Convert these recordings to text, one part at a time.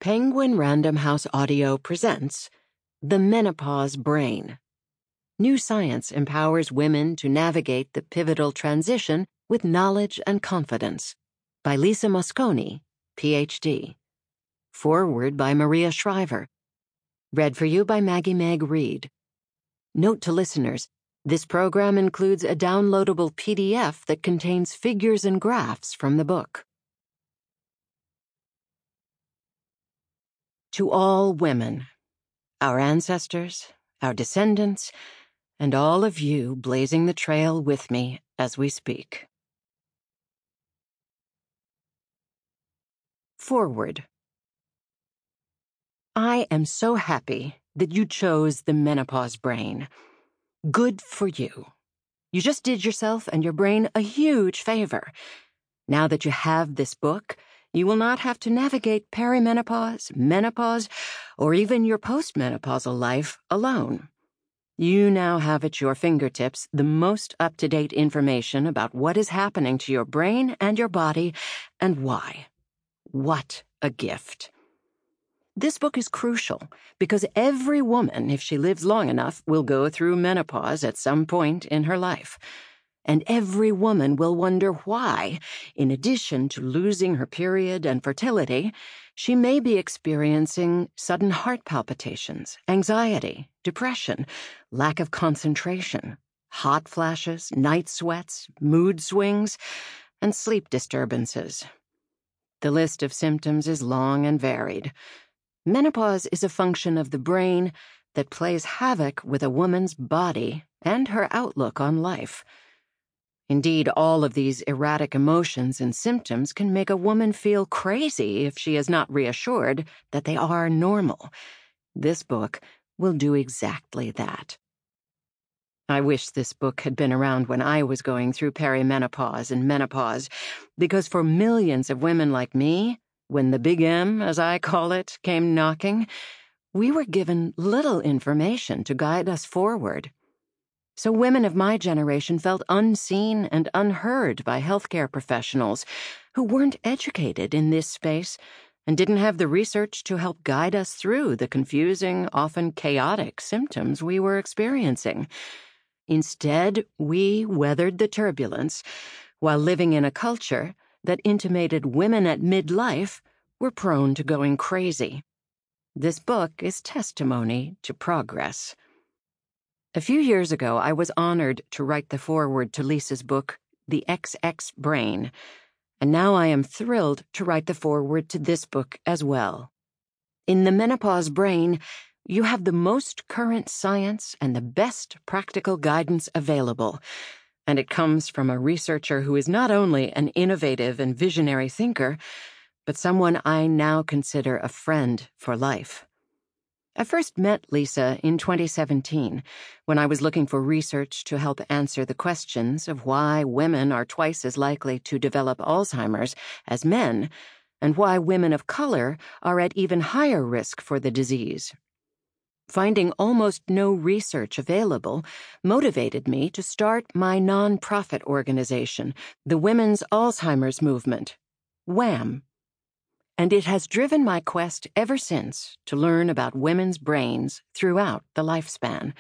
Penguin Random House Audio presents The Menopause Brain. New science empowers women to navigate the pivotal transition with knowledge and confidence. By Lisa Mosconi, Ph.D. Foreword by Maria Shriver. Read for you by Maggie Meg Reed. Note to listeners, this program includes a downloadable PDF that contains figures and graphs from the book. To all women, our ancestors, our descendants, and all of you blazing the trail with me as we speak. Forward. I am so happy that you chose the menopause brain. Good for you. You just did yourself and your brain a huge favor. Now that you have this book, you will not have to navigate perimenopause, menopause, or even your postmenopausal life alone. You now have at your fingertips the most up-to-date information about what is happening to your brain and your body and why. What a gift. This book is crucial because every woman, if she lives long enough, will go through menopause at some point in her life. And every woman will wonder why, in addition to losing her period and fertility, she may be experiencing sudden heart palpitations, anxiety, depression, lack of concentration, hot flashes, night sweats, mood swings, and sleep disturbances. The list of symptoms is long and varied. Menopause is a function of the brain that plays havoc with a woman's body and her outlook on life. Indeed, all of these erratic emotions and symptoms can make a woman feel crazy if she is not reassured that they are normal. This book will do exactly that. I wish this book had been around when I was going through perimenopause and menopause, because for millions of women like me, when the big M, as I call it, came knocking, we were given little information to guide us forward. So women of my generation felt unseen and unheard by healthcare professionals who weren't educated in this space and didn't have the research to help guide us through the confusing, often chaotic symptoms we were experiencing. Instead, we weathered the turbulence while living in a culture that intimated women at midlife were prone to going crazy. This book is testimony to progress. A few years ago, I was honored to write the foreword to Lisa's book, The XX Brain, and now I am thrilled to write the foreword to this book as well. In The Menopause Brain, you have the most current science and the best practical guidance available, and it comes from a researcher who is not only an innovative and visionary thinker, but someone I now consider a friend for life. I first met Lisa in 2017 when I was looking for research to help answer the questions of why women are twice as likely to develop Alzheimer's as men, and why women of color are at even higher risk for the disease. Finding almost no research available motivated me to start my nonprofit organization, the Women's Alzheimer's Movement, WAM. And it has driven my quest ever since to learn about women's brains throughout the lifespan.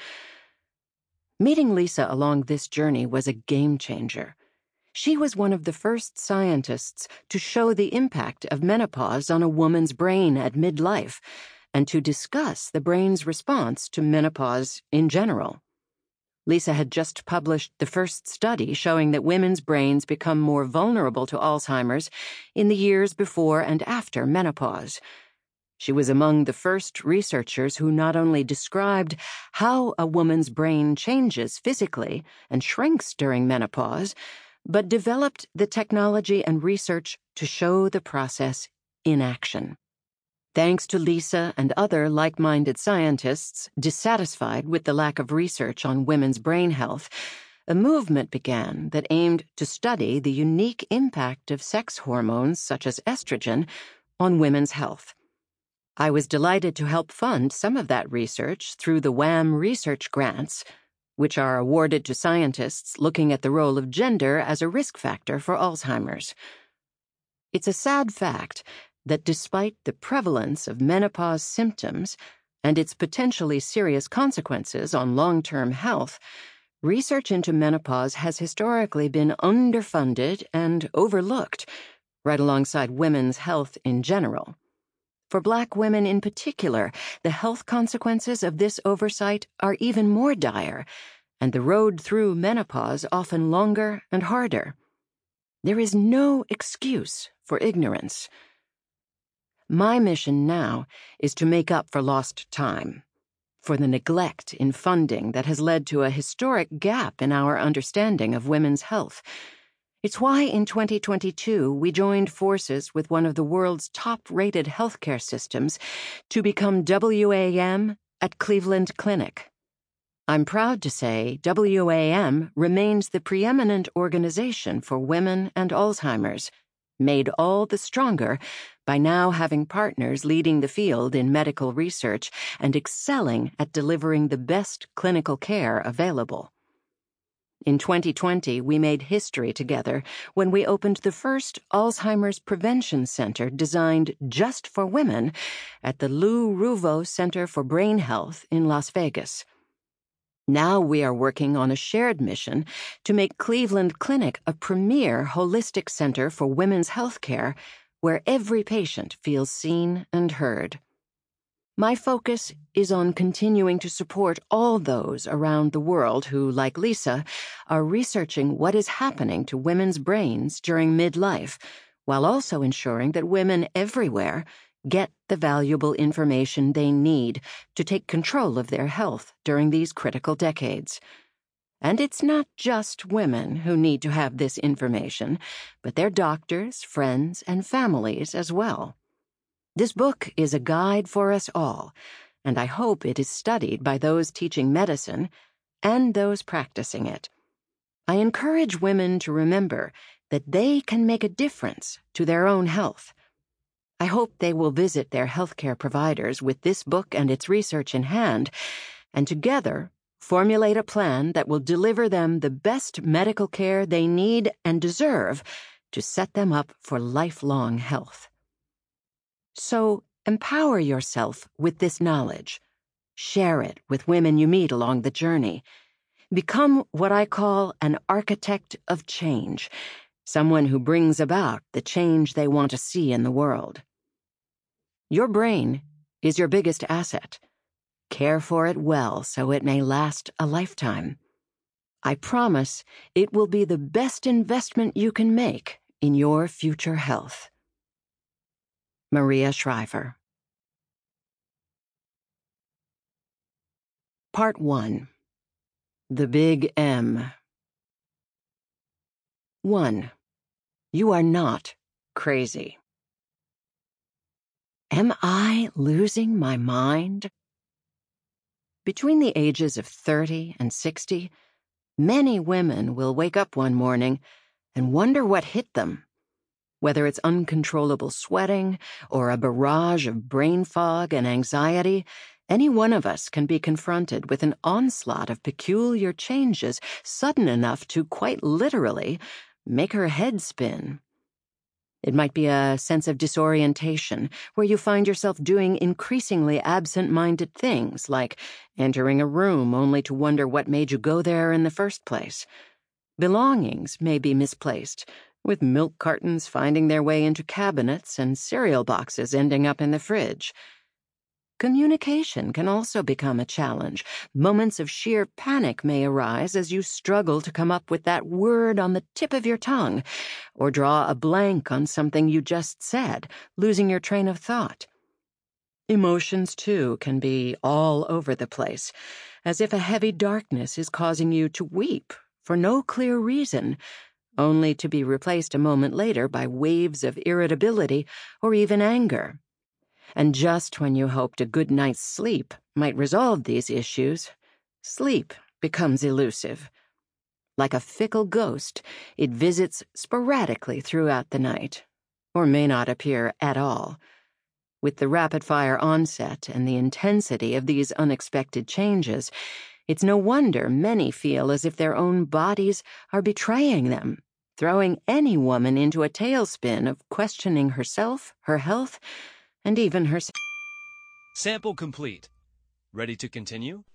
Meeting Lisa along this journey was a game changer. She was one of the first scientists to show the impact of menopause on a woman's brain at midlife, and to discuss the brain's response to menopause in general. Lisa had just published the first study showing that women's brains become more vulnerable to Alzheimer's in the years before and after menopause. She was among the first researchers who not only described how a woman's brain changes physically and shrinks during menopause, but developed the technology and research to show the process in action. Thanks to Lisa and other like-minded scientists dissatisfied with the lack of research on women's brain health, a movement began that aimed to study the unique impact of sex hormones such as estrogen on women's health. I was delighted to help fund some of that research through the WAM research grants, which are awarded to scientists looking at the role of gender as a risk factor for Alzheimer's. It's a sad fact that despite the prevalence of menopause symptoms and its potentially serious consequences on long-term health, research into menopause has historically been underfunded and overlooked, right alongside women's health in general. For Black women in particular, the health consequences of this oversight are even more dire, and the road through menopause often longer and harder. There is no excuse for ignorance. My mission now is to make up for lost time, for the neglect in funding that has led to a historic gap in our understanding of women's health. It's why in 2022 we joined forces with one of the world's top-rated healthcare systems to become WAM at Cleveland Clinic. I'm proud to say WAM remains the preeminent organization for women and Alzheimer's, made all the stronger by now having partners leading the field in medical research and excelling at delivering the best clinical care available. In 2020, we made history together when we opened the first Alzheimer's Prevention Center designed just for women at the Lou Ruvo Center for Brain Health in Las Vegas. Now we are working on a shared mission to make Cleveland Clinic a premier holistic center for women's health care where every patient feels seen and heard. My focus is on continuing to support all those around the world who, like Lisa, are researching what is happening to women's brains during midlife, while also ensuring that women everywhere get the valuable information they need to take control of their health during these critical decades. And it's not just women who need to have this information, but their doctors, friends, and families as well. This book is a guide for us all, and I hope it is studied by those teaching medicine and those practicing it. I encourage women to remember that they can make a difference to their own health. I hope they will visit their healthcare providers with this book and its research in hand, and together formulate a plan that will deliver them the best medical care they need and deserve to set them up for lifelong health. So, empower yourself with this knowledge. Share it with women you meet along the journey. Become what I call an architect of change, someone who brings about the change they want to see in the world. Your brain is your biggest asset. Care for it well so it may last a lifetime. I promise it will be the best investment you can make in your future health. Maria Shriver. Part 1. The Big M. 1. You are not crazy. Am I losing my mind? Between the ages of 30 and 60, many women will wake up one morning and wonder what hit them. Whether it's uncontrollable sweating or a barrage of brain fog and anxiety, any one of us can be confronted with an onslaught of peculiar changes sudden enough to, quite literally, make her head spin. It might be a sense of disorientation, where you find yourself doing increasingly absent-minded things, like entering a room only to wonder what made you go there in the first place. Belongings may be misplaced, with milk cartons finding their way into cabinets and cereal boxes ending up in the fridge. Communication can also become a challenge. Moments of sheer panic may arise as you struggle to come up with that word on the tip of your tongue, or draw a blank on something you just said, losing your train of thought. Emotions, too, can be all over the place, as if a heavy darkness is causing you to weep for no clear reason, only to be replaced a moment later by waves of irritability or even anger. And just when you hoped a good night's sleep might resolve these issues, sleep becomes elusive. Like a fickle ghost, it visits sporadically throughout the night, or may not appear at all. With the rapid-fire onset and the intensity of these unexpected changes, it's no wonder many feel as if their own bodies are betraying them, throwing any woman into a tailspin of questioning herself, her health, and even her... Sample complete. Ready to continue?